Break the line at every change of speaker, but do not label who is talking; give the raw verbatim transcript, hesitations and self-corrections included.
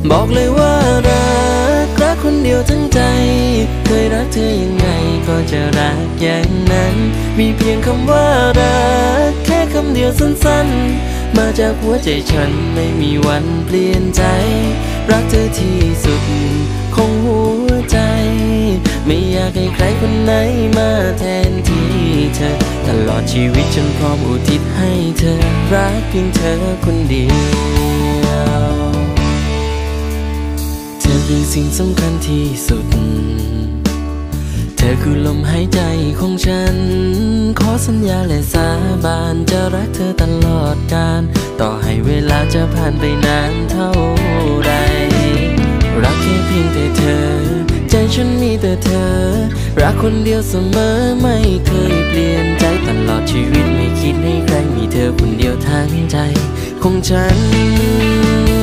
บอกเลยว่ารักรักคนเดียวทั้งใจเคยรักเธอยังไงก็จะรักอย่างนั้นมีเพียงคำว่ารักแค่คำเดียวสั้นๆมาจากหัวใจฉันไม่มีวันเปลี่ยนใจรักเธอที่สุดของหัวใจไม่อยากให้ใครคนไหนมาแทนที่เธอตลอดชีวิตฉันพร้อมอุทิศให้เธอรักเพียงเธอคนเดียวเธอคือสิ่งสำคัญที่สุดเธอคือลมหายใจของฉันขอสัญญาและสาบานจะรักเธอตลอดกาลต่อให้เวลาจะผ่านไปนานเท่าไรรักแค่เพียงแต่เธอใจฉันมีแต่เธอรักคนเดียวเสมอไม่เคยเปลี่ยนใจตลอดชีวิตไม่คิดให้ใครมีเธอคนเดียวทั้งใจของฉัน